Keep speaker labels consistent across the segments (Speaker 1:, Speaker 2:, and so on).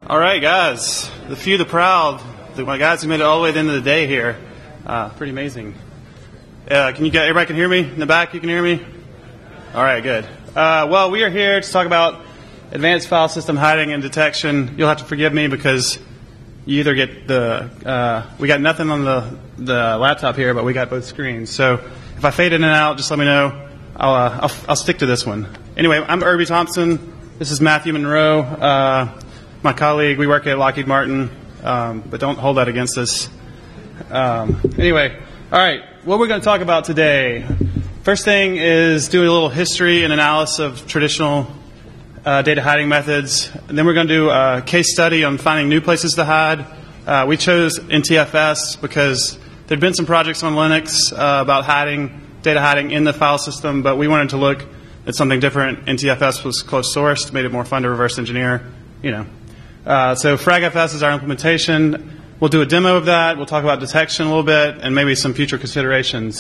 Speaker 1: All right, guys, the few, the proud, my guys who made it all the way to the end of the day here. Pretty amazing. Everybody can hear me in the back? You can hear me? All right, good. Well, we are here to talk about advanced file system hiding and detection. You'll have to forgive me because you either get we got nothing on the laptop here, but we got both screens. So if I fade in and out, just let me know. I'll stick to this one. Anyway, I'm Irby Thompson. This is Matthew Monroe. My colleague, we work at Lockheed Martin, but don't hold that against us. Anyway, all right, what we're going to talk about today. First thing is doing a little history and analysis of traditional data hiding methods. And then we're going to do a case study on finding new places to hide. We chose NTFS because there had been some projects on Linux about data hiding in the file system, but we wanted to look at something different. NTFS was closed sourced, made it more fun to reverse engineer, So FragFS is our implementation. We'll do a demo of that. We'll talk about detection a little bit and maybe some future considerations.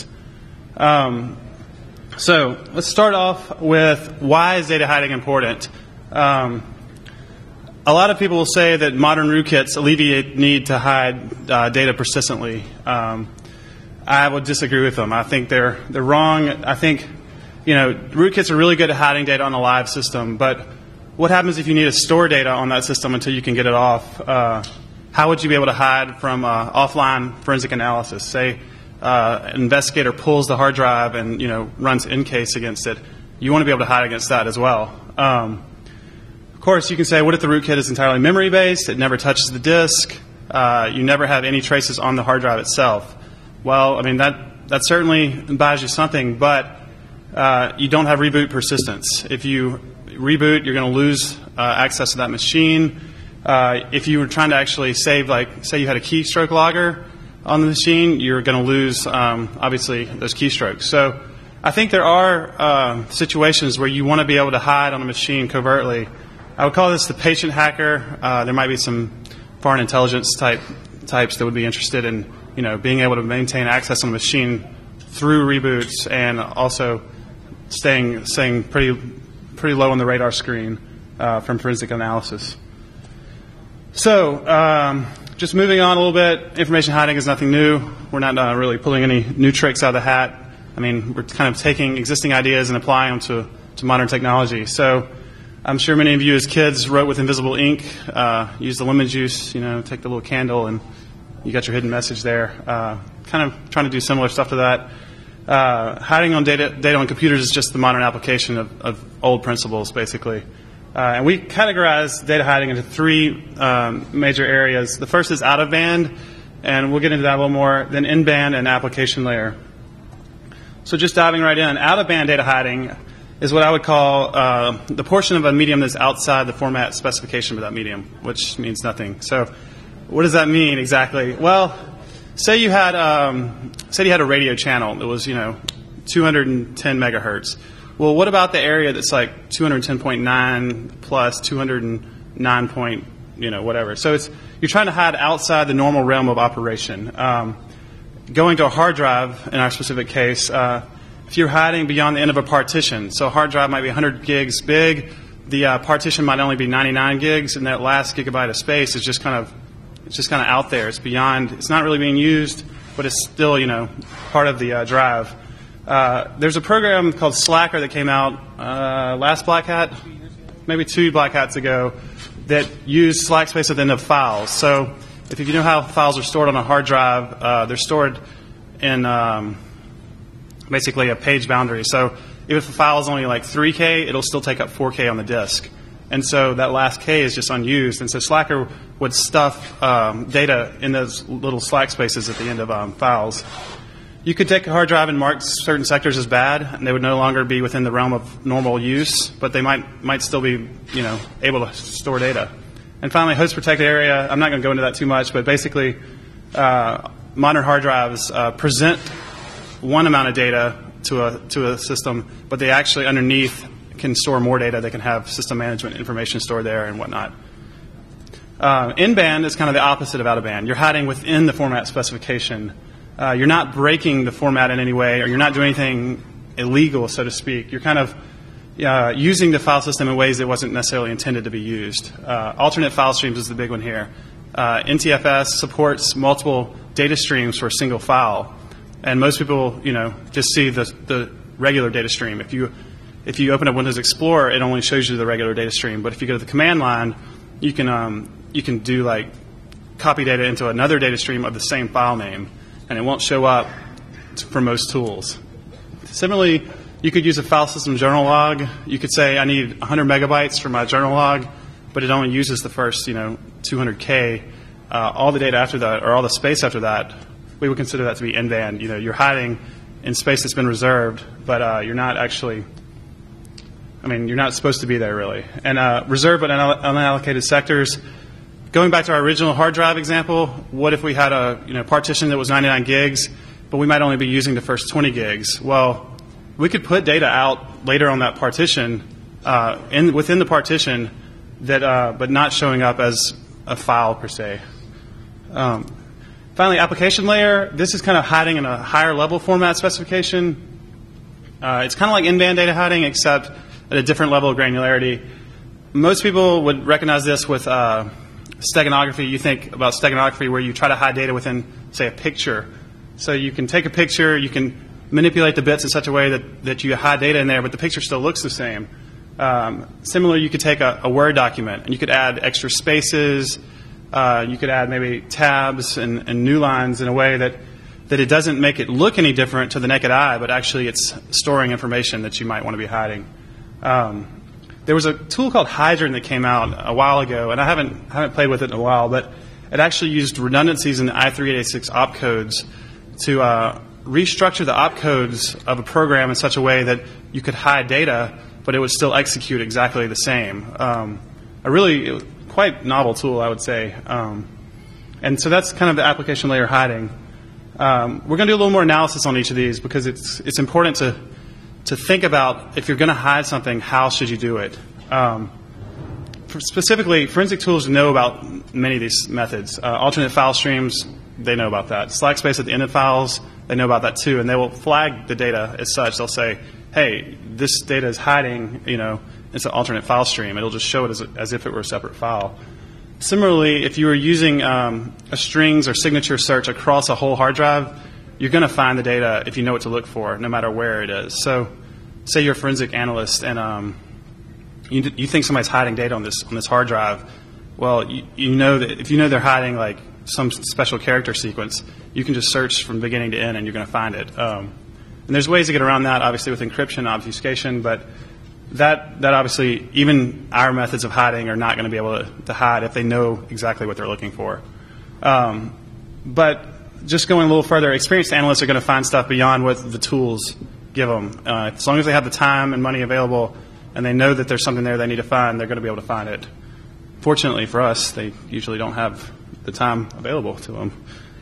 Speaker 1: So let's start off with why is data hiding important? A lot of people will say that modern rootkits alleviate need to hide data persistently. I would disagree with them. I think they're wrong. I think rootkits are really good at hiding data on a live system, but what happens if you need to store data on that system until you can get it off? How would you be able to hide from offline forensic analysis? Say an investigator pulls the hard drive and runs incase against it. You want to be able to hide against that as well. Of course, you can say, what if the rootkit is entirely memory-based? It never touches the disk. You never have any traces on the hard drive itself. Well, I mean, that certainly buys you something, but you don't have reboot persistence. If you reboot, you're going to lose access to that machine. If you were trying to actually save, say you had a keystroke logger on the machine, you're going to lose, obviously, those keystrokes. So I think there are situations where you want to be able to hide on a machine covertly. I would call this the patient hacker. There might be some foreign intelligence types that would be interested in being able to maintain access on a machine through reboots and also staying pretty low on the radar screen from forensic analysis. So just moving on a little bit, information hiding is nothing new. We're not really pulling any new tricks out of the hat. I mean, we're kind of taking existing ideas and applying them to modern technology. So I'm sure many of you as kids wrote with invisible ink, used the lemon juice, take the little candle, and you got your hidden message there. Kind of trying to do similar stuff to that. Hiding on data on computers is just the modern application of old principles, basically. And we categorize data hiding into three major areas. The first is out-of-band, and we'll get into that a little more, then in-band and application layer. So just diving right in, out-of-band data hiding is what I would call the portion of a medium that's outside the format specification of that medium, which means nothing. So what does that mean exactly? Well, say you had a radio channel that was 210 megahertz. Well, what about the area that's like 210.9 plus 209 point whatever? So you're trying to hide outside the normal realm of operation. Going to a hard drive in our specific case, if you're hiding beyond the end of a partition, so a hard drive might be 100 gigs big, the partition might only be 99 gigs, and that last gigabyte of space is just kind of out there. It's beyond. It's not really being used, but it's still part of the drive. There's a program called Slacker that came out last Black Hat, maybe 2 Black Hats ago, that used slack space at the end of files. So if you know how files are stored on a hard drive, they're stored in basically a page boundary. So if a file is only like 3K, it'll still take up 4K on the disk. And so that last K is just unused. And so Slacker would stuff data in those little slack spaces at the end of files. You could take a hard drive and mark certain sectors as bad, and they would no longer be within the realm of normal use, but they might still be able to store data. And finally, host protected area. I'm not going to go into that too much, but basically modern hard drives present one amount of data to a system, but they actually underneath can store more data. They can have system management information stored there and whatnot. In-band is kind of the opposite of out-of-band. You're hiding within the format specification. You're not breaking the format in any way, or you're not doing anything illegal, so to speak. You're kind of using the file system in ways that wasn't necessarily intended to be used. Alternate file streams is the big one here. NTFS supports multiple data streams for a single file, and most people, just see the regular data stream. If you open up Windows Explorer, it only shows you the regular data stream. But if you go to the command line, you can do like copy data into another data stream of the same file name, and it won't show up for most tools. Similarly, you could use a file system journal log. You could say, I need 100 megabytes for my journal log, but it only uses the first, 200K. All the data after that, or all the space after that, we would consider that to be in-band. You're hiding in space that's been reserved, but you're not actually, you're not supposed to be there really. And reserved but unallocated sectors. Going back to our original hard drive example, what if we had a partition that was 99 gigs, but we might only be using the first 20 gigs? Well, we could put data out later on that partition, within the partition, but not showing up as a file per se. Finally, application layer. This is kind of hiding in a higher level format specification. It's kind of like in-band data hiding, except at a different level of granularity. Most people would recognize this with steganography. You think about steganography where you try to hide data within, say, a picture. So you can take a picture, you can manipulate the bits in such a way that you hide data in there, but the picture still looks the same. Similarly, you could take a Word document and you could add extra spaces. You could add maybe tabs and new lines in a way that it doesn't make it look any different to the naked eye, but actually it's storing information that you might want to be hiding. There was a tool called Hydrant that came out a while ago, and I haven't played with it in a while, but it actually used redundancies in the i386 opcodes to restructure the opcodes of a program in such a way that you could hide data, but it would still execute exactly the same. A really quite novel tool, I would say. And so that's kind of the application layer hiding. We're going to do a little more analysis on each of these because it's important to think about if you're going to hide something, how should you do it? Specifically, forensic tools know about many of these methods. Alternate file streams, they know about that. Slack space at the end of files, they know about that too, and they will flag the data as such. They'll say, hey, this data is hiding, it's an alternate file stream. It'll just show it as if it were a separate file. Similarly, if you were using a strings or signature search across a whole hard drive, you're going to find the data if you know what to look for, no matter where it is. So say you're a forensic analyst and you think somebody's hiding data on this hard drive. Well, you know that if you know they're hiding like some special character sequence, you can just search from beginning to end and you're going to find it. And there's ways to get around that, obviously with encryption and obfuscation, but that obviously, even our methods of hiding are not going to be able to hide if they know exactly what they're looking for. But just going a little further, experienced analysts are going to find stuff beyond what the tools give them. As long as they have the time and money available and they know that there's something there they need to find, they're going to be able to find it. Fortunately for us, they usually don't have the time available to them.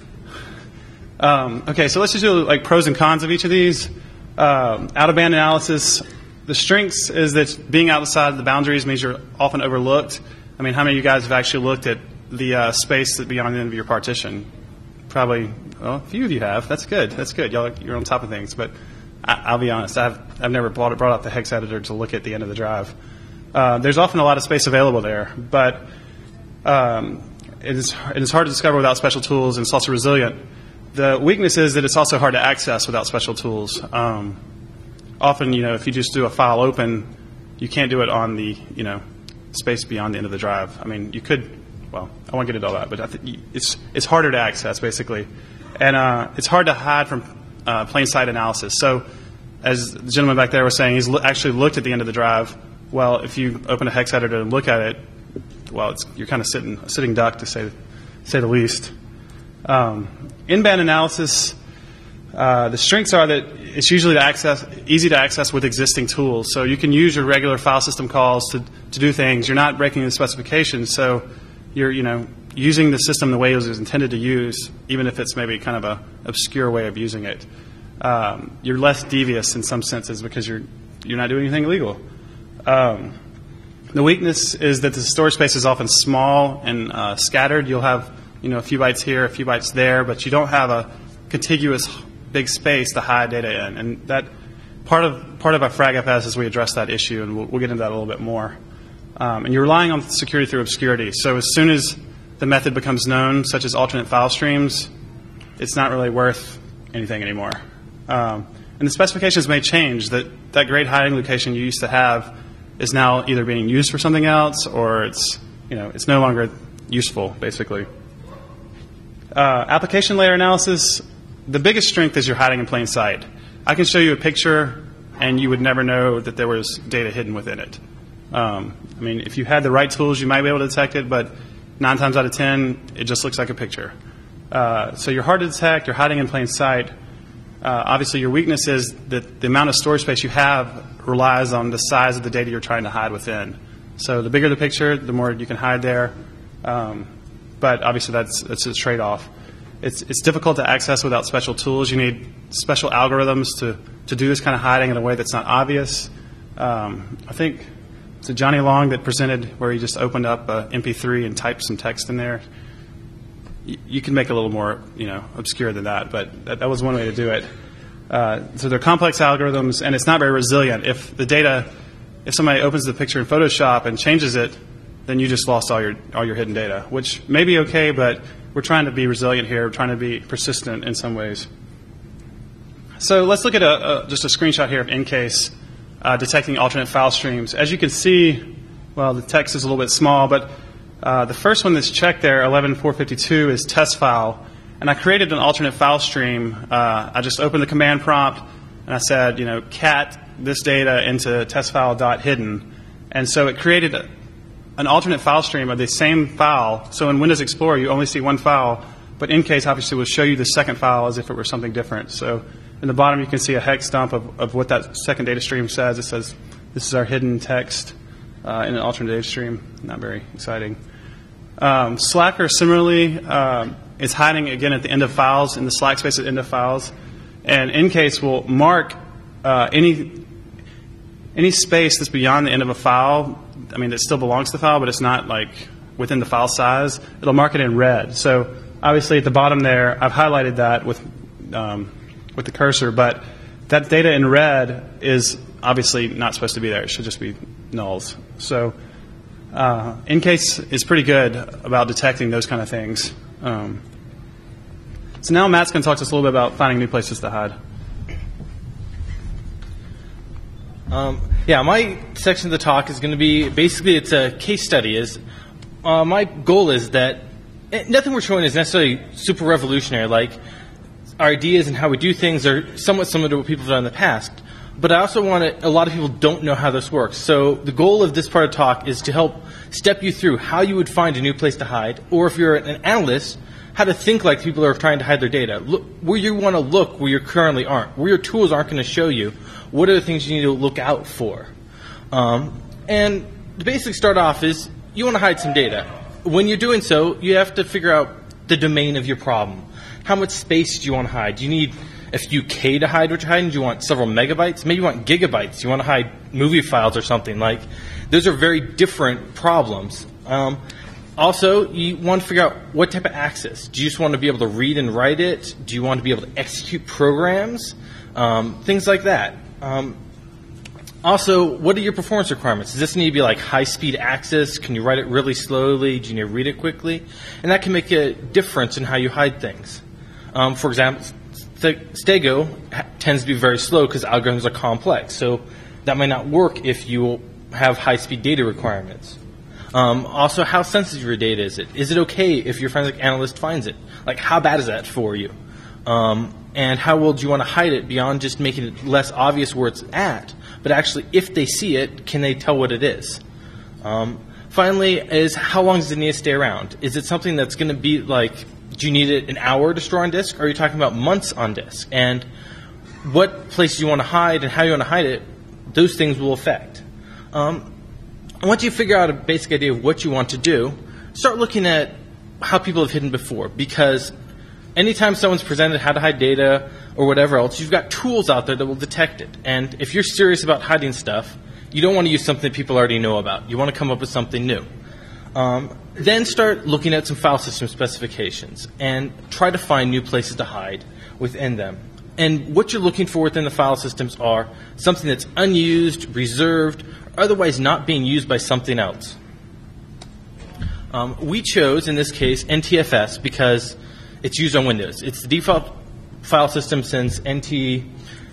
Speaker 1: Okay, so let's just do like pros and cons of each of these. Out-of-band analysis. The strengths is that being outside the boundaries means you're often overlooked. How many of you guys have actually looked at the space that beyond the end of your partition? Probably, well, a few of you have. That's good. That's good. You're on top of things. But I'll be honest, I've never brought out the hex editor to look at the end of the drive. There's often a lot of space available there, but it is hard to discover without special tools, and it's also resilient. The weakness is that it's also hard to access without special tools. Often, if you just do a file open, you can't do it on the, space beyond the end of the drive. You could, well, I won't get into all that, but I think it's harder to access, basically. And it's hard to hide from plain sight analysis. So, as the gentleman back there was saying, he's actually looked at the end of the drive. Well, if you open a hex editor and look at it, well, you're kind of sitting duck, to say the least. In-band analysis, the strengths are that it's usually easy to access with existing tools. So you can use your regular file system calls to do things. You're not breaking the specifications, so you're using the system the way it was intended to use, even if it's maybe kind of a obscure way of using it. You're less devious in some senses because you're not doing anything illegal. The weakness is that the storage space is often small and scattered. You'll have a few bytes here, a few bytes there, but you don't have a contiguous big space to hide data in, and that part of our FragFS is we address that issue, and we'll get into that a little bit more. And you're relying on security through obscurity. So as soon as the method becomes known, such as alternate file streams, it's not really worth anything anymore. And the specifications may change. That great hiding location you used to have is now either being used for something else, or it's no longer useful, basically. Application layer analysis, the biggest strength is you're hiding in plain sight. I can show you a picture, and you would never know that there was data hidden within it. If you had the right tools, you might be able to detect it, but 9 times out of 10, it just looks like a picture. So you're hard to detect, you're hiding in plain sight. Obviously, your weakness is that the amount of storage space you have relies on the size of the data you're trying to hide within. So the bigger the picture, the more you can hide there. But obviously, that's a trade-off. It's difficult to access without special tools. You need special algorithms to do this kind of hiding in a way that's not obvious. I think it's Johnny Long that presented where he just opened up a MP3 and typed some text in there. You can make it a little more, obscure than that, but that was one way to do it. So they're complex algorithms, and it's not very resilient. If somebody opens the picture in Photoshop and changes it, then you just lost all your hidden data, which may be okay, but we're trying to be resilient here. We're trying to be persistent in some ways. So let's look at just a screenshot here of EnCase detecting alternate file streams. As you can see, well, the text is a little bit small, but the first one that's checked there, 11.452, is test file. And I created an alternate file stream. I just opened the command prompt, and I said, cat this data into testfile.hidden. And so it created an alternate file stream of the same file. So in Windows Explorer, you only see one file, but EnCase obviously will show you the second file as if it were something different. So in the bottom, you can see a hex dump of what that second data stream says. It says, this is our hidden text in an alternate data stream. Not very exciting. Slacker, similarly, is hiding, again, at the end of files, in the slack space at the end of files. And EnCase will mark any space that's beyond the end of a file, that still belongs to the file, but it's not like within the file size. It'll mark it in red. So obviously at the bottom there, I've highlighted that with the cursor, but that data in red is obviously not supposed to be there. It should just be nulls. So EnCase is pretty good about detecting those kind of things. So now Matt's going to talk to us a little bit about finding new places to hide.
Speaker 2: My section of the talk is going to be, basically it's a case study. My goal is that nothing we're showing is necessarily super revolutionary. Like, our ideas and how we do things are somewhat similar to what people have done in the past. But I also a lot of people don't know how this works. So the goal of this part of the talk is to help step you through how you would find a new place to hide, or if you're an analyst, how to think like people are trying to hide their data. Look where you want to look where you currently aren't, where your tools aren't going to show you. What are the things you need to look out for? And the basic start off is you want to hide some data. When you're doing so, you have to figure out the domain of your problem. How much space do you want to hide? Do you need a few K to hide what you're hiding? Do you want several megabytes? Maybe you want gigabytes. You want to hide movie files or something. Like, those are very different problems. Also, you want to figure out what type of access. Do you just want to be able to read and write it? Do you want to be able to execute programs? Things like that. Also, what are your performance requirements? Does this need to be like high-speed access? Can you write it really slowly? Do you need to read it quickly? And that can make a difference in how you hide things. For example, Stego tends to be very slow because algorithms are complex. So that might not work if you have high-speed data requirements. Also, how sensitive your data is it? Is it okay if your forensic analyst finds it? Like, how bad is that for you? And how well do you want to hide it beyond just making it less obvious where it's at, but actually, if they see it, can they tell what it is? Finally, is how long does it need to stay around? Is it something that's going to be like, do you need it an hour to store on disk, or are you talking about months on disk? And what places you want to hide and how you want to hide it, those things will affect. Once you figure out a basic idea of what you want to do, start looking at how people have hidden before, because anytime someone's presented how to hide data or whatever else, you've got tools out there that will detect it. And if you're serious about hiding stuff, you don't want to use something people already know about. You want to come up with something new. Then start looking at some file system specifications and try to find new places to hide within them. And what you're looking for within the file systems are something that's unused, reserved, or otherwise not being used by something else. We chose, in this case, NTFS because it's used on Windows. It's the default file system since NT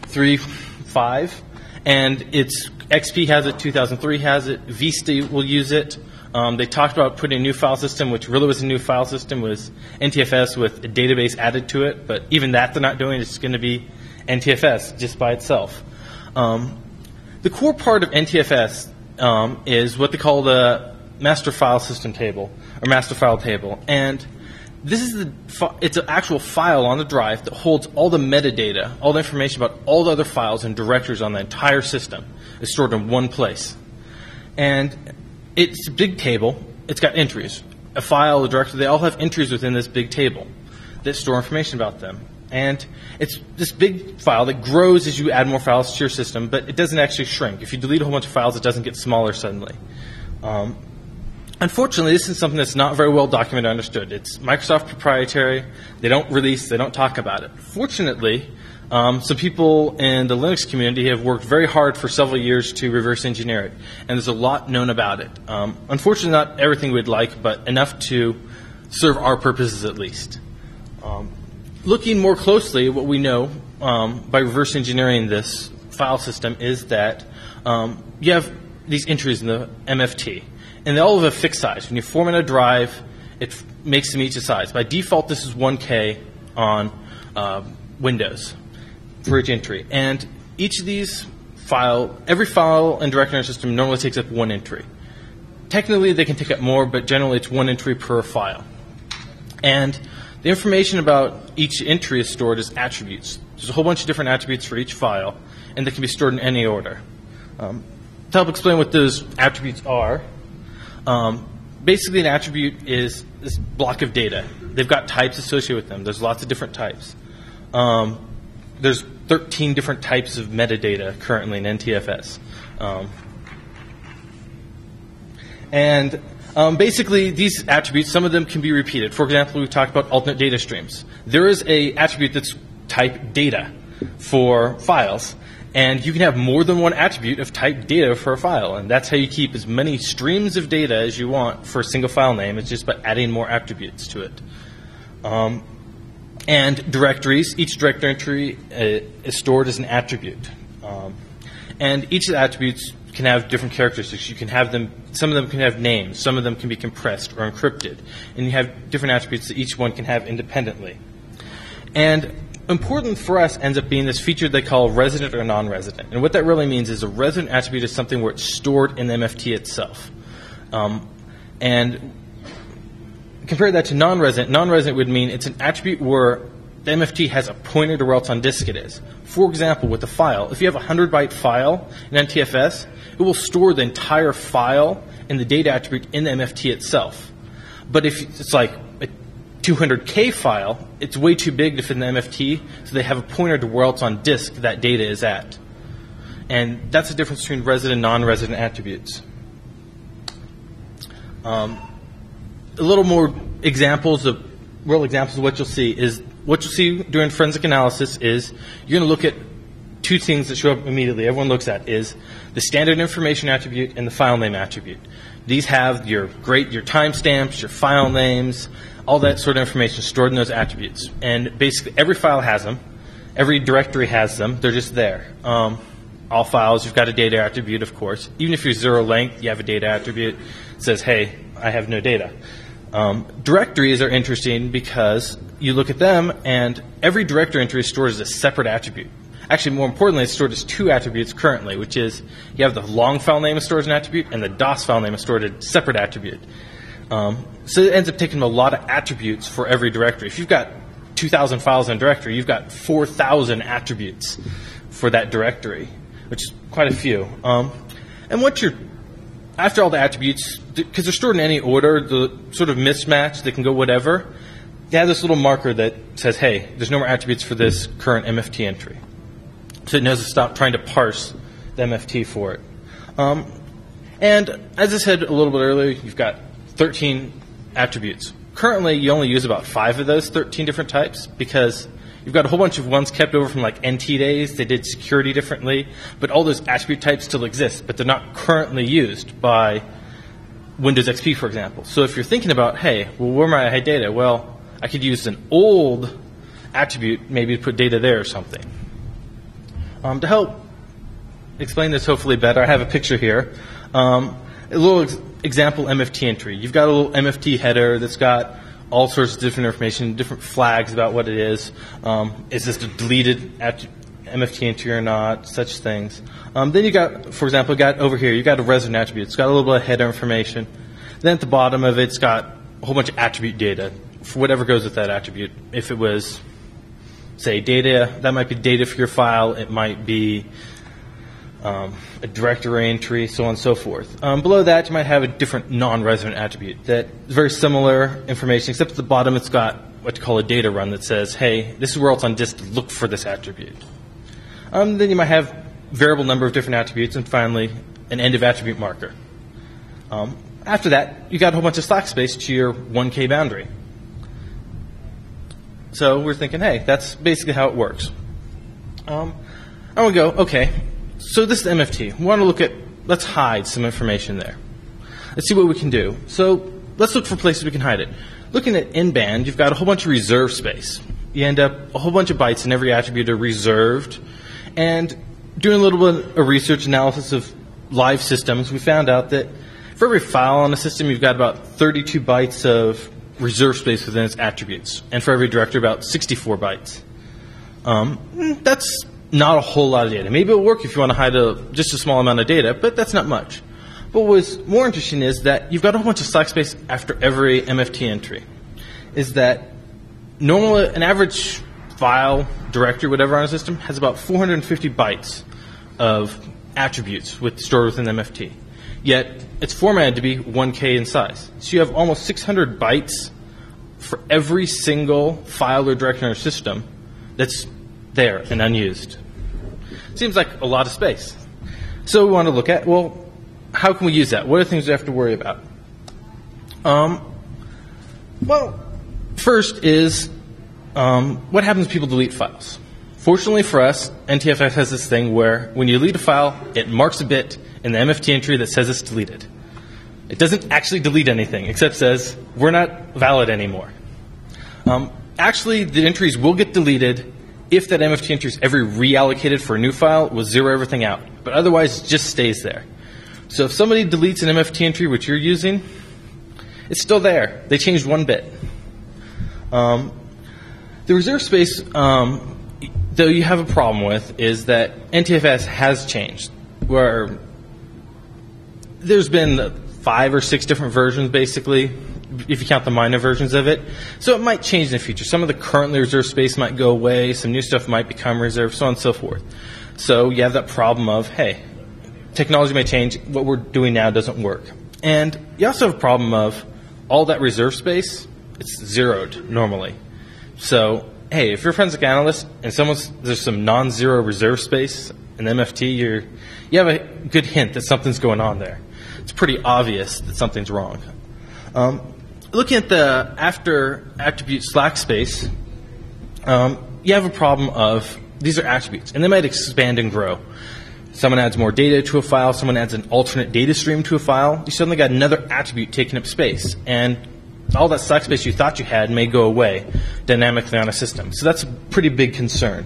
Speaker 2: 3.5, and XP has it, 2003 has it, Vista will use it. They talked about putting a new file system, which really was a new file system, was NTFS with a database added to it, but even that they're not doing. It's going to be NTFS just by itself. The core part of NTFS is what they call the master file system table, or master file table. And this is it's an actual file on the drive that holds all the metadata, all the information about all the other files and directories on the entire system. It's stored in one place. And it's a big table. It's got entries. A file, a directory, they all have entries within this big table that store information about them. And it's this big file that grows as you add more files to your system, but it doesn't actually shrink. If you delete a whole bunch of files, it doesn't get smaller suddenly. Unfortunately, this is something that's not very well documented or understood. It's Microsoft proprietary. They don't release, they don't talk about it. Fortunately, some people in the Linux community have worked very hard for several years to reverse engineer it, and there's a lot known about it. Unfortunately, not everything we'd like, but enough to serve our purposes at least. Looking more closely, what we know by reverse engineering this file system is that you have these entries in the MFT, and they all have a fixed size. When you format a drive, it makes them each a size. By default, this is 1K on Windows for each entry. And each of these every file and directory in our system normally takes up one entry. Technically, they can take up more, but generally it's one entry per file. And the information about each entry is stored as attributes. There's a whole bunch of different attributes for each file, and they can be stored in any order. To help explain what those attributes are, basically an attribute is this block of data. They've got types associated with them. There's lots of different types. There's 13 different types of metadata currently in NTFS. Basically, these attributes, some of them can be repeated. For example, we've talked about alternate data streams. There is an attribute that's type data for files, and you can have more than one attribute of type data for a file, and that's how you keep as many streams of data as you want for a single file name. It's just by adding more attributes to it. And directories, each directory entry is stored as an attribute. And each of the attributes can have different characteristics. You can have them, some of them can have names, some of them can be compressed or encrypted. And you have different attributes that each one can have independently. And important for us ends up being this feature they call resident or non-resident. And what that really means is a resident attribute is something where it's stored in the MFT itself. And compare that to non-resident. Non-resident would mean it's an attribute where the MFT has a pointer to where else on disk it is. For example, with a file, if you have a 100-byte file in NTFS, it will store the entire file and the data attribute in the MFT itself. But if it's like a 200K file, it's way too big to fit in the MFT, so they have a pointer to where else on disk that data is at. And that's the difference between resident and non-resident attributes. A little more examples of what you'll see is what you'll see during forensic analysis is you're going to look at two things that show up immediately. Everyone looks at is the standard information attribute and the file name attribute. These have your timestamps, your file names, all that sort of information stored in those attributes. And basically every file has them. Every directory has them. They're just there. All files, you've got a data attribute, of course. Even if you're zero length, you have a data attribute. It says, hey, I have no data. Directories are interesting because you look at them and every directory entry is stored as a separate attribute. Actually, more importantly, it's stored as two attributes currently, which is you have the long file name is stored as an attribute and the DOS file name is stored as a separate attribute. So it ends up taking a lot of attributes for every directory. If you've got 2,000 files in a directory, you've got 4,000 attributes for that directory, which is quite a few. And after all the attributes, because they're stored in any order, the sort of mismatch, they can go whatever, they have this little marker that says, hey, there's no more attributes for this current MFT entry. So it knows to stop trying to parse the MFT for it. And as I said a little bit earlier, you've got 13 attributes. Currently, you only use about 5 of those 13 different types because you've got a whole bunch of ones kept over from like NT days. They did security differently, but all those attribute types still exist, but they're not currently used by Windows XP, for example. So if you're thinking about, hey, well, where might I hide data? Well, I could use an old attribute, maybe to put data there or something. To help explain this hopefully better, I have a picture here. A little example MFT entry. You've got a little MFT header that's got all sorts of different information, different flags about what it is. Is this a deleted MFT entry or not? Such things. Then you got, for example, over here, you got a resident attribute. It's got a little bit of header information. Then at the bottom of it, it's got a whole bunch of attribute data for whatever goes with that attribute. If it was, say, data, that might be data for your file. It might be a directory entry, so on and so forth. Below that, you might have a different non-resident attribute that is very similar information, except at the bottom it's got what you call a data run that says, hey, this is where it's on disk to look for this attribute. Then you might have variable number of different attributes, and finally, an end of attribute marker. After that, you got a whole bunch of slack space to your 1K boundary. So we're thinking, hey, that's basically how it works. I would go, okay, so this is MFT. We want to look at, let's hide some information there. Let's see what we can do. So let's look for places we can hide it. Looking at in-band, you've got a whole bunch of reserve space. You end up, a whole bunch of bytes in every attribute are reserved. And doing a little bit of research analysis of live systems, we found out that for every file on a system, you've got about 32 bytes of reserve space within its attributes. And for every directory, about 64 bytes. That's not a whole lot of data. Maybe it'll work if you want to hide just a small amount of data, but that's not much. But what's more interesting is that you've got a whole bunch of slack space after every MFT entry. Is that normally an average file, directory, whatever on a system has about 450 bytes of attributes stored within MFT. Yet it's formatted to be 1K in size. So you have almost 600 bytes for every single file or directory on your system that's there and unused. Seems like a lot of space. So we want to look at, well, how can we use that? What are things we have to worry about? Well, first is what happens when people delete files? Fortunately for us, NTFS has this thing where when you delete a file, it marks a bit in the MFT entry that says it's deleted. It doesn't actually delete anything, except says, we're not valid anymore. Actually, the entries will get deleted if that MFT entry is ever reallocated for a new file, we'll zero everything out. But otherwise, it just stays there. So if somebody deletes an MFT entry which you're using, it's still there. They changed one bit. The reserve space, though you have a problem with, is that NTFS has changed. Where there's been 5 or 6 different versions, basically, if you count the minor versions of it. So it might change in the future. Some of the currently reserved space might go away. Some new stuff might become reserved, so on and so forth. So you have that problem of, hey, technology may change. What we're doing now doesn't work. And you also have a problem of all that reserve space, it's zeroed normally. So, hey, if you're a forensic analyst and there's some non-zero reserve space in MFT, you have a good hint that something's going on there. It's pretty obvious that something's wrong. Looking at the after attribute slack space, you have a problem of these are attributes, and they might expand and grow. Someone adds more data to a file, someone adds an alternate data stream to a file, you suddenly got another attribute taking up space, and all that slack space you thought you had may go away dynamically on a system. So that's a pretty big concern.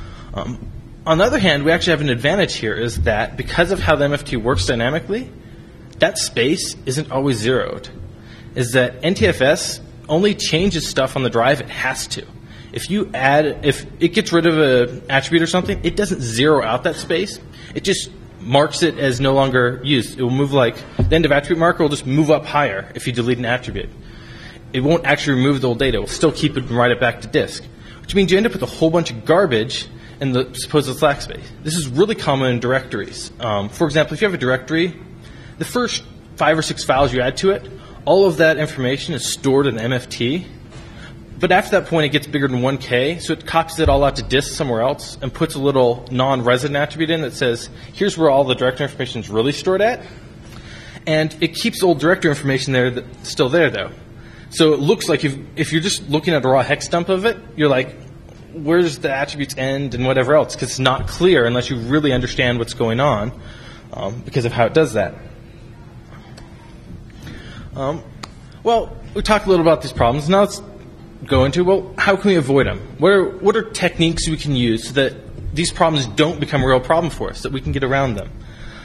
Speaker 2: On the other hand, we actually have an advantage here, is that because of how the MFT works dynamically, that space isn't always zeroed. Is that NTFS only changes stuff on the drive it has to. If it gets rid of an attribute or something, it doesn't zero out that space. It just marks it as no longer used. It will move like the end of attribute marker will just move up higher if you delete an attribute. It won't actually remove the old data. It will still keep it and write it back to disk, which means you end up with a whole bunch of garbage in the supposed slack space. This is really common in directories. For example, if you have a directory, the first 5 or 6 files you add to it, all of that information is stored in MFT. But after that point, it gets bigger than 1K, so it copies it all out to disk somewhere else and puts a little non-resident attribute in that says, here's where all the directory information is really stored at. And it keeps old directory information there that's still there, though. So it looks like if you're just looking at a raw hex dump of it, you're like, where does the attributes end and whatever else, because it's not clear unless you really understand what's going on because of how it does that. Well, we talked a little about these problems. Now let's go into, well, how can we avoid them? What are techniques we can use so that these problems don't become a real problem for us, that we can get around them?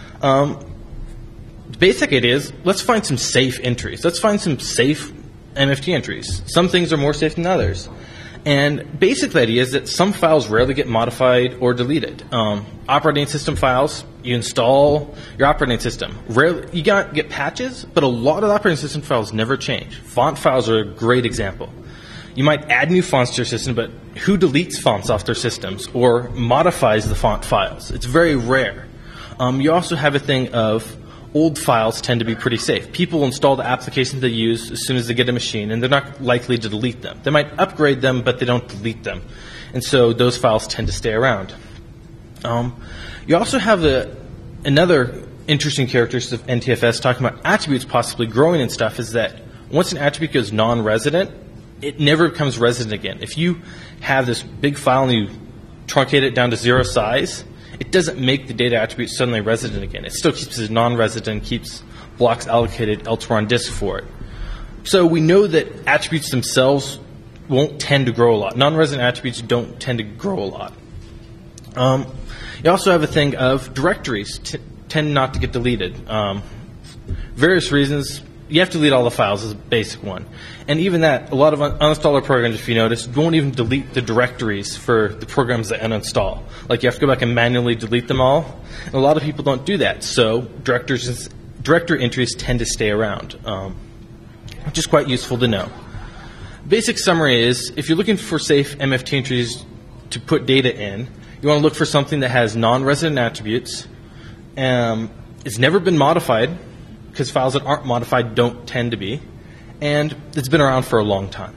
Speaker 2: The basic idea is, let's find some safe entries. Let's find some safe MFT entries. Some things are more safe than others. And basic idea is that some files rarely get modified or deleted. Operating system files, you install your operating system. Rarely, you get patches, but a lot of operating system files never change. Font files are a great example. You might add new fonts to your system, but who deletes fonts off their systems or modifies the font files? It's very rare. You also have a thing of old files tend to be pretty safe. People install the applications they use as soon as they get a machine, and they're not likely to delete them. They might upgrade them, but they don't delete them. And so those files tend to stay around. You also have another interesting characteristic of NTFS talking about attributes possibly growing and stuff is that once an attribute goes non-resident, it never becomes resident again. If you have this big file and you truncate it down to 0 size, it doesn't make the data attribute suddenly resident again. It still keeps it non-resident, keeps blocks allocated elsewhere on disk for it. So we know that attributes themselves won't tend to grow a lot. Non-resident attributes don't tend to grow a lot. You also have a thing of directories tend not to get deleted. Various reasons. You have to delete all the files is a basic one. And even that, a lot of uninstaller programs, if you notice, won't even delete the directories for the programs that uninstall. Like you have to go back and manually delete them all. And a lot of people don't do that. So directory entries tend to stay around, which is quite useful to know. Basic summary is, if you're looking for safe MFT entries to put data in, you want to look for something that has non-resident attributes. It's never been modified, because files that aren't modified don't tend to be, and it's been around for a long time.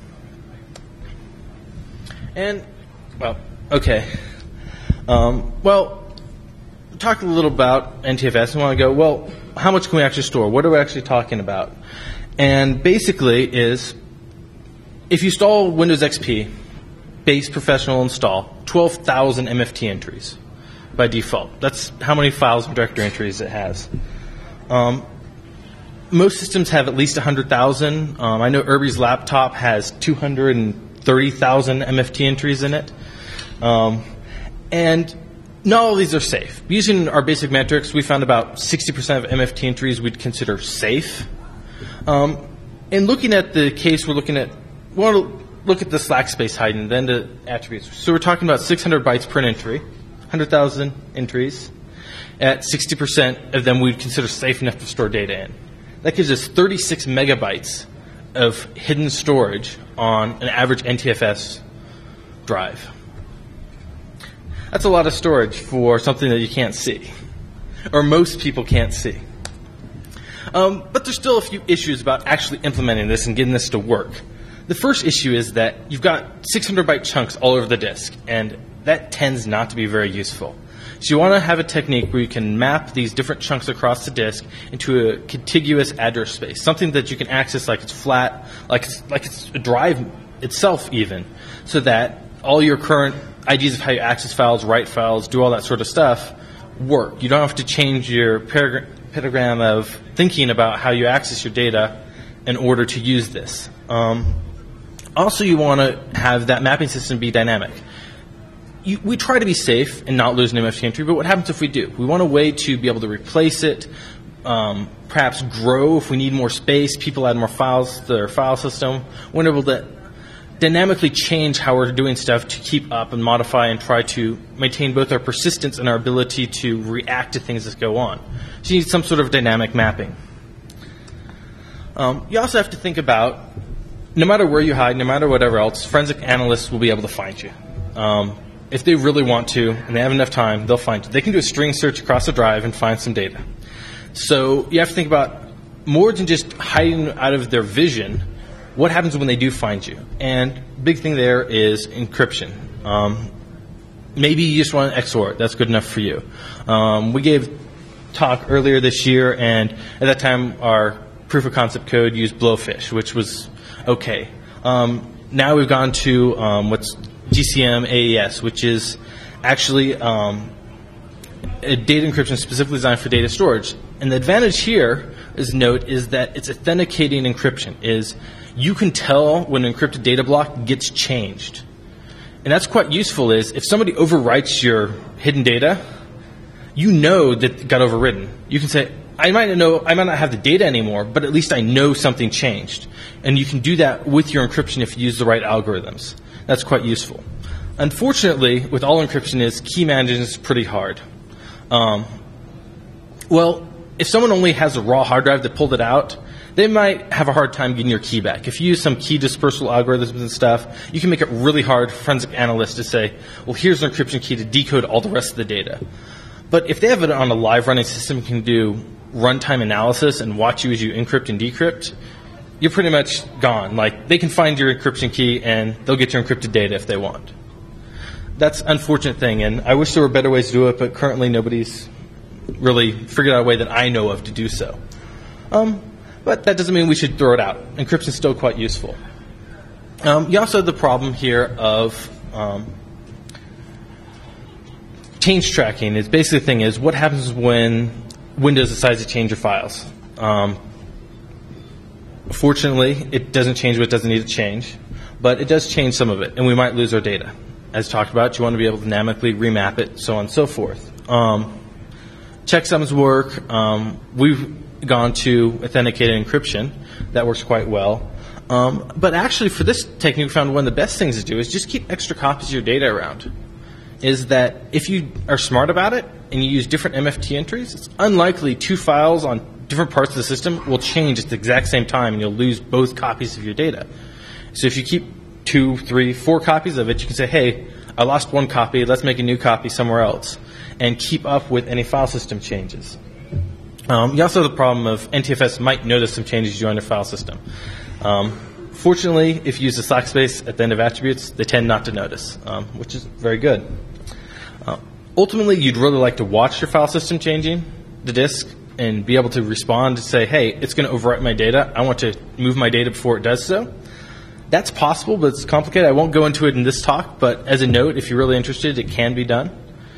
Speaker 2: And, well, okay. Talk a little about NTFS. I want to go, well, how much can we actually store? What are we actually talking about? And basically is, if you install Windows XP, base professional install, 12,000 MFT entries by default. That's how many files and directory entries it has. Most systems have at least 100,000. I know Irby's laptop has 230,000 MFT entries in it. And not all of these are safe. Using our basic metrics, we found about 60% of MFT entries we'd consider safe. And looking at the case we're looking at, we want to look at the slack space hiding, then the attributes. So we're talking about 600 bytes per entry, 100,000 entries. At 60% of them we'd consider safe enough to store data in. That gives us 36 megabytes of hidden storage on an average NTFS drive. That's a lot of storage for something that you can't see, or most people can't see. But there's still a few issues about actually implementing this and getting this to work. The first issue is that you've got 600-byte chunks all over the disk, and that tends not to be very useful. So you want to have a technique where you can map these different chunks across the disk into a contiguous address space, something that you can access like it's flat, like it's a drive itself even, so that all your current ideas of how you access files, write files, do all that sort of stuff work. You don't have to change your pentagram of thinking about how you access your data in order to use this. Also, you want to have that mapping system be dynamic. We try to be safe and not lose an MFT entry, but what happens if we do? We want a way to be able to replace it, perhaps grow if we need more space, people add more files to their file system. We're able to dynamically change how we're doing stuff to keep up and modify and try to maintain both our persistence and our ability to react to things that go on. So you need some sort of dynamic mapping. You also have to think about, no matter where you hide, no matter whatever else, forensic analysts will be able to find you. If they really want to, and they have enough time, they'll find you. They can do a string search across the drive and find some data. So you have to think about more than just hiding out of their vision. What happens when they do find you? And big thing there is encryption. Maybe you just want to XOR it. That's good enough for you. We gave talk earlier this year, and at that time our proof of concept code used Blowfish, which was okay. Now we've gone to what's GCM AES, which is actually a data encryption specifically designed for data storage. And the advantage here is that it's authenticating encryption. Is you can tell when an encrypted data block gets changed. And that's quite useful is if somebody overwrites your hidden data, you know that it got overridden. You can say, I might not have the data anymore, but at least I know something changed. And you can do that with your encryption if you use the right algorithms. That's quite useful. Unfortunately, with all encryption is key management is pretty hard. Well, if someone only has a raw hard drive that pulled it out, they might have a hard time getting your key back. If you use some key dispersal algorithms and stuff, you can make it really hard for forensic analysts to say, well, here's an encryption key to decode all the rest of the data. But if they have it on a live running system, can do runtime analysis and watch you as you encrypt and decrypt, you're pretty much gone. Like, they can find your encryption key and they'll get your encrypted data if they want. That's an unfortunate thing, and I wish there were better ways to do it, but currently nobody's really figured out a way that I know of to do so. But that doesn't mean we should throw it out. Encryption is still quite useful. You also have the problem here of change tracking. Is basically the thing is what happens when Windows decides to change your files. Fortunately, it doesn't change what it doesn't need to change, but it does change some of it, and we might lose our data. As talked about, you want to be able to dynamically remap it, so on and so forth. Checksums work. We've gone to authenticated encryption. That works quite well. But actually, for this technique, we found one of the best things to do is just keep extra copies of your data around. Is that if you are smart about it and you use different MFT entries, it's unlikely two files on different parts of the system will change at the exact same time and you'll lose both copies of your data. So if you keep 2, 3, 4 copies of it, you can say, hey, I lost one copy, let's make a new copy somewhere else, and keep up with any file system changes. You also have the problem of NTFS might notice some changes you on your file system. Fortunately, if you use the slack space at the end of attributes, they tend not to notice, which is very good. Ultimately, you'd really like to watch your file system changing the disk and be able to respond to say, hey, it's going to overwrite my data. I want to move my data before it does so. That's possible, but it's complicated. I won't go into it in this talk, but as a note, if you're really interested, it can be done.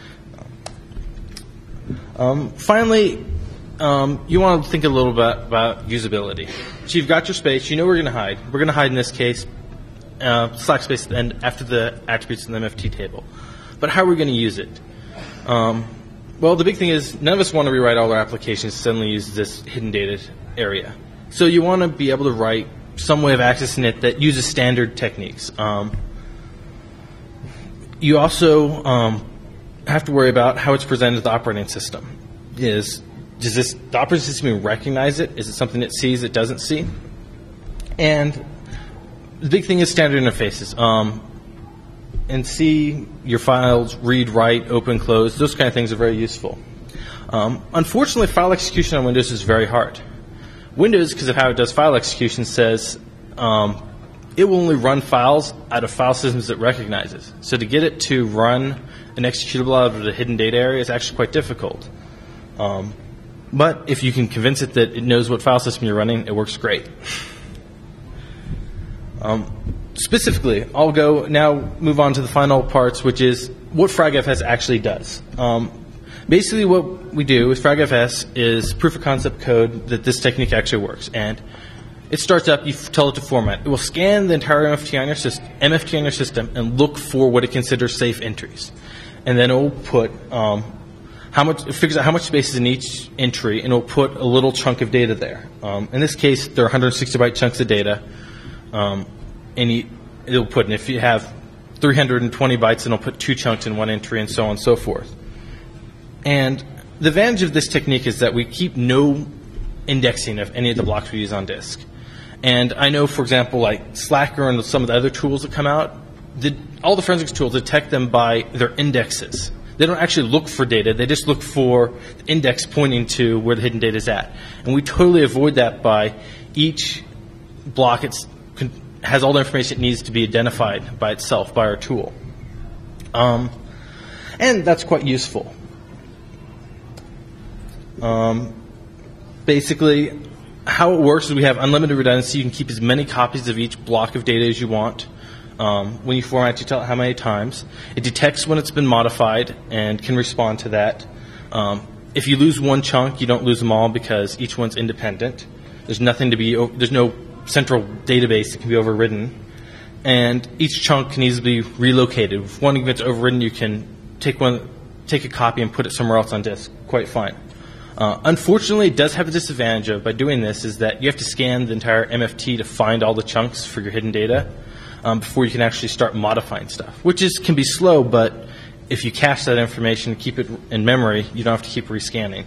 Speaker 2: Finally, you want to think a little bit about usability. So you've got your space. You know where you're going to hide. We're going to hide, in this case, slack space at the end after the attributes in the MFT table. But how are we going to use it? Well, the big thing is none of us want to rewrite all our applications to suddenly use this hidden data area. So you want to be able to write some way of accessing it that uses standard techniques. You also have to worry about how it's presented to the operating system. Does the operating system even recognize it? Is it something it sees it doesn't see? And the big thing is standard interfaces. And C, your files, read, write, open, close, those kind of things are very useful. Unfortunately, file execution on Windows is very hard. Windows, because of how it does file execution, says it will only run files out of file systems it recognizes. So to get it to run an executable out of the hidden data area is actually quite difficult. But if you can convince it that it knows what file system you're running, it works great. Specifically, I'll go now move on to the final parts, which is what FragFS actually does. Basically, what we do with FragFS is proof of concept code that this technique actually works. And it starts up, you tell it to format. It will scan the entire MFT on your system and look for what it considers safe entries. And then it will put it figures out how much space is in each entry, and it will put a little chunk of data there. In this case, there are 160-byte chunks of data. And it'll put, and if you have 320 bytes, then it'll put 2 chunks in one entry, and so on and so forth. And the advantage of this technique is that we keep no indexing of any of the blocks we use on disk. And I know, for example, like Slacker and some of the other tools that come out, all the forensics tools detect them by their indexes. They don't actually look for data. They just look for the index pointing to where the hidden data is at. And we totally avoid that by each block has all the information it needs to be identified by itself, by our tool. And that's quite useful. Basically, how it works is we have unlimited redundancy. You can keep as many copies of each block of data as you want. When you format, you tell it how many times. It detects when it's been modified and can respond to that. If you lose one chunk, you don't lose them all because each one's independent. There's no central database that can be overridden. And each chunk can easily be relocated. If one gets overridden, you can take a copy and put it somewhere else on disk quite fine. Unfortunately, it does have a disadvantage by doing this is that you have to scan the entire MFT to find all the chunks for your hidden data before you can actually start modifying stuff, which can be slow, but if you cache that information, keep it in memory, you don't have to keep rescanning.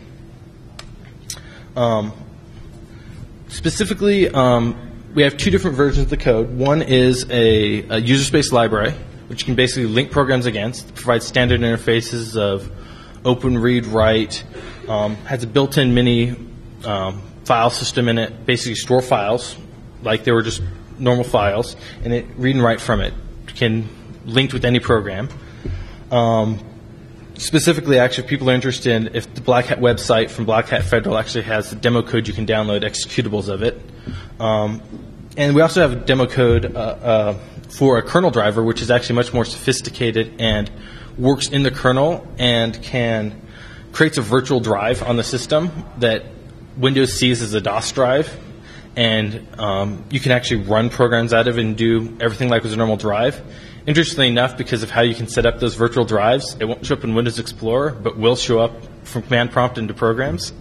Speaker 2: Specifically, we have two different versions of the code. One is a user space library, which you can basically link programs against, provides standard interfaces of open, read, write, has a built-in mini file system in it, basically store files like they were just normal files, and it read and write from it. Can link with any program. Specifically, actually, if people are interested in if the Black Hat website from Black Hat Federal actually has the demo code, you can download executables of it. And we also have a demo code for a kernel driver, which is actually much more sophisticated and works in the kernel and creates a virtual drive on the system that Windows sees as a DOS drive. And you can actually run programs out of it and do everything like with a normal drive. Interestingly enough, because of how you can set up those virtual drives, it won't show up in Windows Explorer, but will show up from command prompt into programs.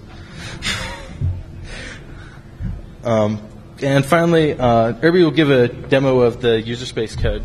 Speaker 2: And finally, everybody will give a demo of the user space code.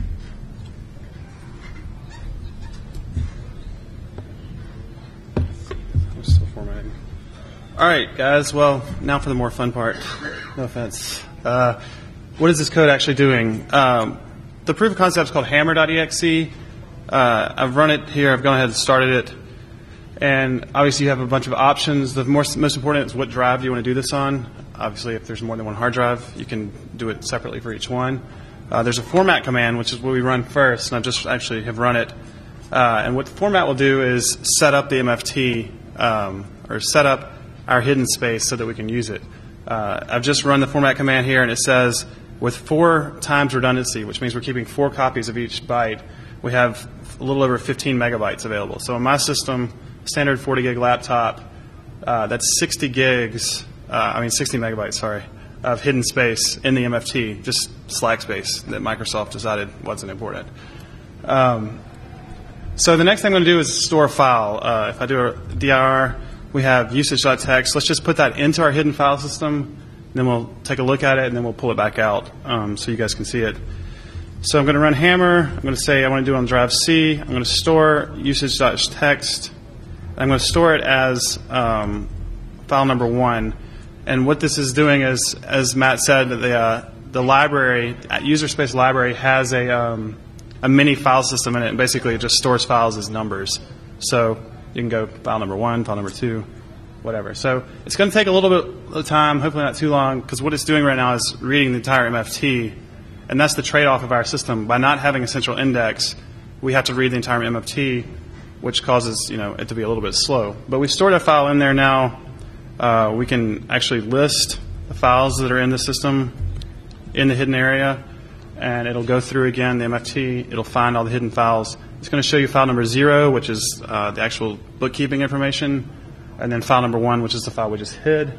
Speaker 1: I'm still formatting. All right, guys. Well, now for the more fun part. No offense. What is this code actually doing? The proof of concept is called hammer.exe. I've run it here. I've gone ahead and started it. And obviously you have a bunch of options. The most important is what drive do you want to do this on. Obviously, if there's more than one hard drive, you can do it separately for each one. There's a format command, which is what we run first, and I just actually have run it. And what the format will do is set up the MFT, or set up our hidden space so that we can use it. I've just run the format command here, and it says, with 4 times redundancy, which means we're keeping 4 copies of each byte, we have a little over 15 megabytes available. So in my system, standard 40 gig laptop, that's 60 megabytes, sorry, of hidden space in the MFT, just slack space that Microsoft decided wasn't important. So the next thing I'm going to do is store a file. If I do a dir, we have usage.txt. Let's just put that into our hidden file system. Then we'll take a look at it, and then we'll pull it back out so you guys can see it. So I'm going to run hammer. I'm going to say I want to do it on drive C. I'm going to store usage.txt. I'm going to store it as file number 1. And what this is doing is, as Matt said, the library, user space library, has a mini file system in it, and basically it just stores files as numbers. So you can go file number 1, file number 2, whatever. So it's going to take a little bit of time, hopefully not too long, because what it's doing right now is reading the entire MFT, and that's the trade-off of our system. By not having a central index, we have to read the entire MFT, which causes it to be a little bit slow. But we've stored a file in there now. We can actually list the files that are in the system in the hidden area, and it'll go through again the MFT. It'll find all the hidden files. It's going to show you file number 0, which is the actual bookkeeping information, and then file number 1, which is the file we just hid.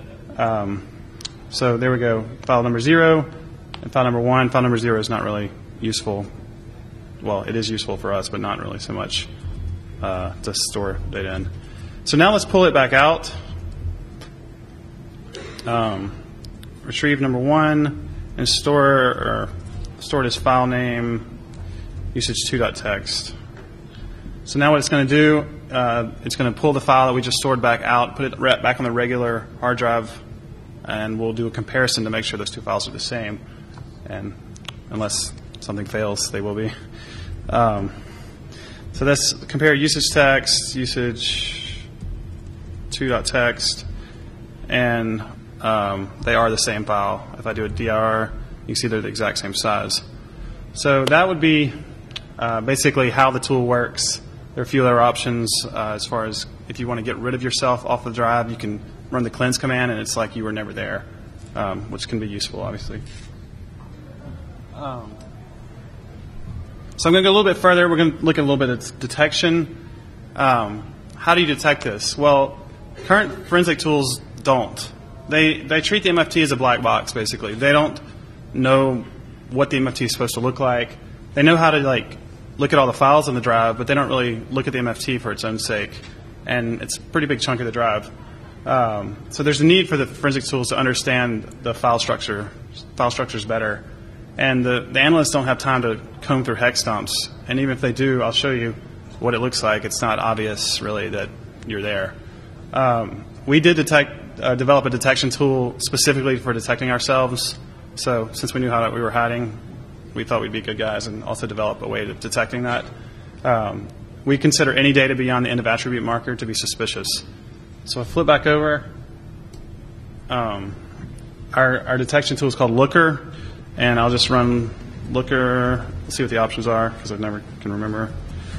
Speaker 1: So there we go, file number 0 and file number 1. File number 0 is not really useful. Well, it is useful for us, but not really so much to store data in. So now let's pull it back out. Retrieve number 1 and store it as file name usage2.txt. So now what it's going to do, it's going to pull the file that we just stored back out, put it back on the regular hard drive, and we'll do a comparison to make sure those 2 files are the same. And unless something fails, they will be. So let's compare usage text, usage2.txt, and they are the same file. If I do a dir, you can see they're the exact same size. So that would be basically how the tool works. There are a few other options as far as if you want to get rid of yourself off the drive, you can run the cleanse command, and it's like you were never there, which can be useful, obviously. So I'm going to go a little bit further. We're going to look at a little bit of detection. How do you detect this? Well, current forensic tools don't. They treat the MFT as a black box, basically. They don't know what the MFT is supposed to look like. They know how to look at all the files on the drive, but they don't really look at the MFT for its own sake. And it's a pretty big chunk of the drive. So there's a need for the forensic tools to understand the file structures better. And the analysts don't have time to comb through hex dumps. And even if they do, I'll show you what it looks like. It's not obvious, really, that you're there. We did develop a detection tool specifically for detecting ourselves. So since we knew how we were hiding, we thought we'd be good guys and also develop a way of detecting that. We consider any data beyond the end of attribute marker to be suspicious. So I'll flip back over. Our detection tool is called Looker, and I'll just run Looker. Let's see what the options are because I never can remember.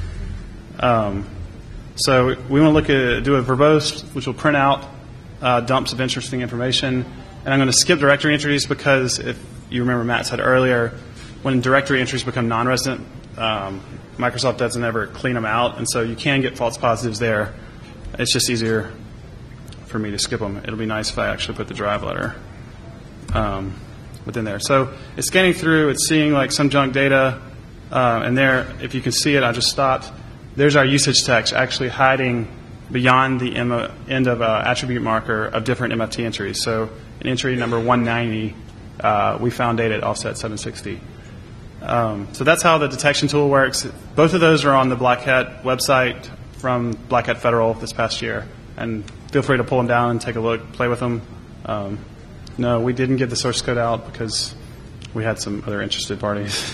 Speaker 1: So we want to do a verbose, which will print out dumps of interesting information. And I'm going to skip directory entries because if you remember Matt said earlier, when directory entries become non-resident, Microsoft doesn't ever clean them out, and so you can get false positives there. It's just easier for me to skip them. It'll be nice if I actually put the drive letter within there. So it's scanning through. It's seeing some junk data, and there, if you can see it, I just stopped. There's our usage text actually hiding beyond the end of attribute marker of different MFT entries. So in entry number 190, we found data at offset 760. So that's how the detection tool works. Both of those are on the Black Hat website from Black Hat Federal this past year. And feel free to pull them down and take a look, play with them. No, we didn't get the source code out because we had some other interested parties.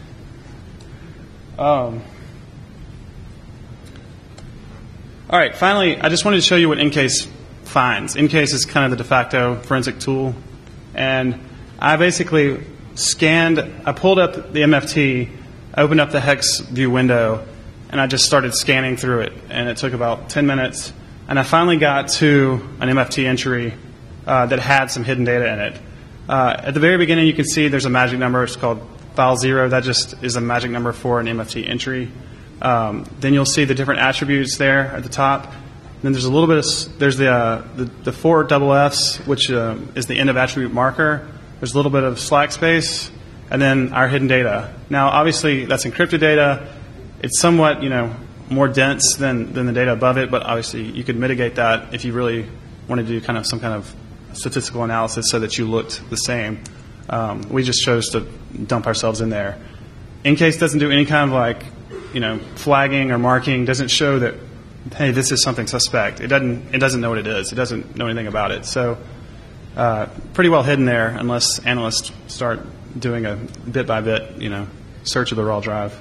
Speaker 1: All right, finally, I just wanted to show you what Incase finds. Incase is kind of the de facto forensic tool. And I basically I pulled up the MFT, opened up the hex view window, and I just started scanning through it. And it took about 10 minutes. And I finally got to an MFT entry that had some hidden data in it. At the very beginning, you can see there's a magic number. It's called file 0. That just is a magic number for an MFT entry. Then you'll see the different attributes there at the top. Then there's a little bit of, there's the 4 double Fs, which is the end of attribute marker. There's a little bit of slack space, and then our hidden data. Now, obviously, that's encrypted data. It's somewhat, more dense than the data above it, but obviously you could mitigate that if you really wanted to do some kind of statistical analysis so that you looked the same. We just chose to dump ourselves in there. Incase doesn't do any kind of flagging or marking. Doesn't show that, hey, this is something suspect. It doesn't know what it is. It doesn't know anything about it. So pretty well hidden there unless analysts start doing a bit by bit, search of the raw drive.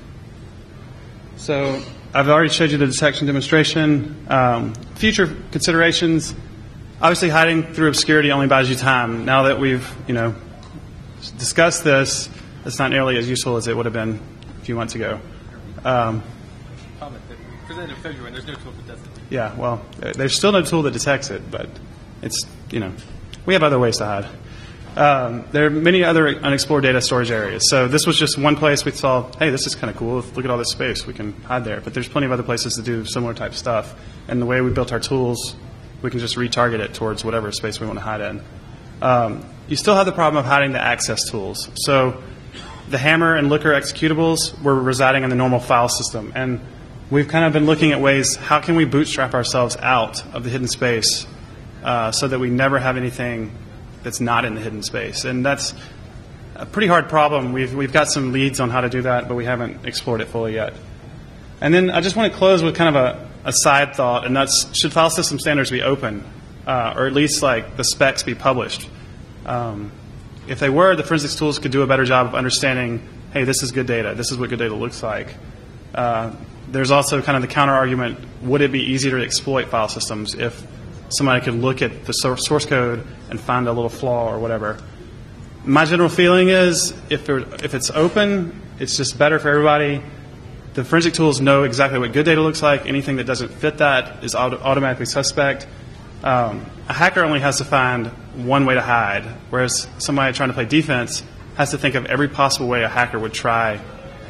Speaker 1: So I've already showed you the detection demonstration. Future considerations. Obviously, hiding through obscurity only buys you time. Now that we've, discussed this, it's not nearly as useful as it would have been a few months ago.
Speaker 2: Comment that we presented in February, and there's no tool that does it.
Speaker 1: Yeah, well, there's still no tool that detects it, but it's, we have other ways to hide. There are many other unexplored data storage areas. So this was just one place we saw, hey, this is kind of cool. Look at all this space. We can hide there. But there's plenty of other places to do similar type stuff. And the way we built our tools, we can just retarget it towards whatever space we want to hide in. You still have the problem of hiding the access tools. So the Hammer and Looker executables were residing in the normal file system. And we've kind of been looking at ways, how can we bootstrap ourselves out of the hidden space so that we never have anything that's not in the hidden space. And that's a pretty hard problem. We've got some leads on how to do that, but we haven't explored it fully yet. And then I just want to close with kind of a side thought, and that's, should file system standards be open, or at least the specs be published? If they were, the forensics tools could do a better job of understanding, hey, this is good data. This is what good data looks like. There's also kind of the counter argument, would it be easier to exploit file systems if somebody could look at the source code and find a little flaw or whatever? My general feeling is if it's open, it's just better for everybody. The forensic tools know exactly what good data looks like. Anything that doesn't fit that is automatically suspect. A hacker only has to find one way to hide, whereas somebody trying to play defense has to think of every possible way a hacker would try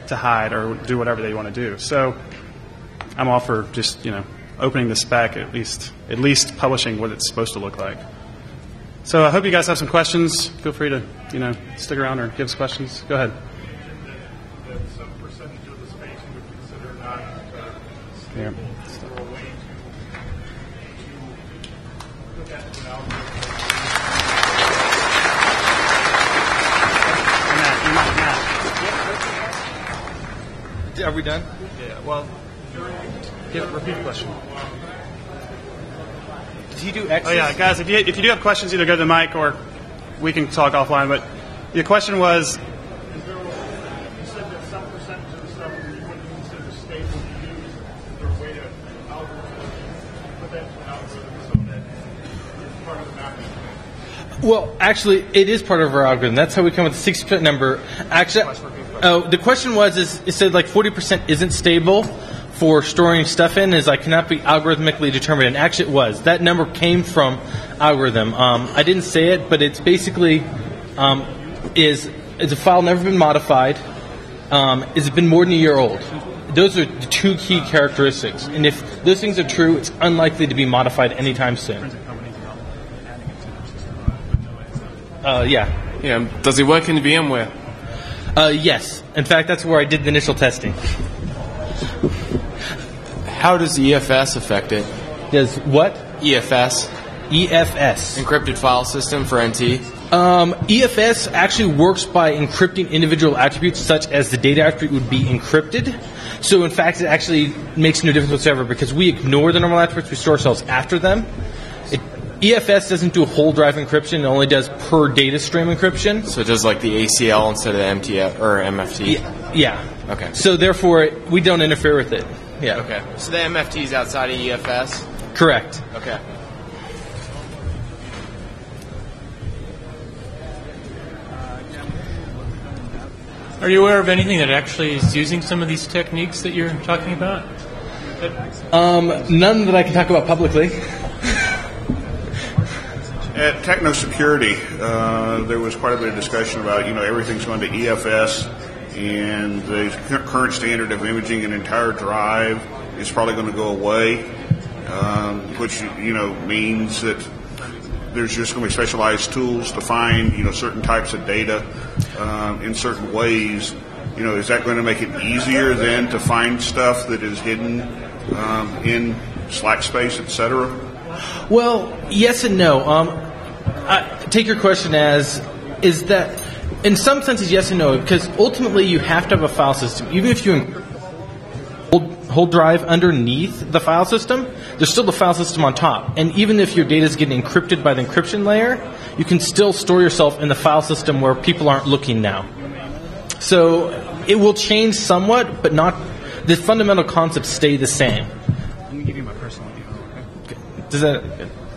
Speaker 1: to hide or do whatever they want to do. So I'm all for just, opening the spec, at least publishing what it's supposed to look like. So I hope you guys have some questions. Feel free to, stick around or give us questions. Go ahead.
Speaker 3: That some percentage of the space you would consider not stable or a way to put that into an algorithm.
Speaker 2: Are we done?
Speaker 1: Yeah, well, repeat the question.
Speaker 2: Do you do X?
Speaker 1: Oh, yeah, guys, if you do have questions, either go to the mic or we can talk offline. But your question was...
Speaker 3: You said that some percentage of the stuff you wouldn't consider stable to use. Is there a way to put that into an algorithm so that it's part of the mapping?
Speaker 2: Well, actually, it is part of our algorithm. That's how we come with the 60% number. Actually, the question was, it said like 40% isn't stable for storing stuff in, is like cannot be algorithmically determined. And actually, it was. That number came from algorithm. I didn't say it, but it's basically is a file never been modified? Is it been more than a year old? Those are the two key characteristics. And if those things are true, it's unlikely to be modified anytime soon. Yeah.
Speaker 4: Yeah. Does it work in VMware?
Speaker 2: Yes. In fact, that's where I did the initial testing.
Speaker 4: How does EFS affect it?
Speaker 2: Does what?
Speaker 4: EFS.
Speaker 2: EFS.
Speaker 4: Encrypted file system for NT.
Speaker 2: EFS actually works by encrypting individual attributes such as the data attribute would be encrypted. So in fact, it actually makes no difference whatsoever because we ignore the normal attributes, we store ourselves after them. EFS doesn't do whole drive encryption, it only does per data stream encryption.
Speaker 4: So it does like the ACL instead of the MTF or MFT?
Speaker 2: Yeah.
Speaker 4: Okay.
Speaker 2: So therefore, we don't interfere with it. Yeah.
Speaker 4: Okay. So the MFT is outside of EFS?
Speaker 2: Correct.
Speaker 4: Okay.
Speaker 5: Are you aware of anything that actually is using some of these techniques that you're talking about?
Speaker 2: None that I can talk about publicly.
Speaker 3: At Techno-Security, there was quite a bit of discussion about, everything's going to EFS, and the current standard of imaging an entire drive is probably going to go away, which, means that there's just going to be specialized tools to find, certain types of data in certain ways. Is that going to make it easier then to find stuff that is hidden in slack space, et cetera?
Speaker 2: Well, yes and no. I take your question is that in some senses yes and no, because ultimately you have to have a file system. Even if you hold drive underneath the file system, there's still the file system on top. And even if your data is getting encrypted by the encryption layer, you can still store yourself in the file system where people aren't looking now. So it will change somewhat, but not the fundamental concepts stay the same.
Speaker 1: Let me give you my personal email.
Speaker 2: Does that?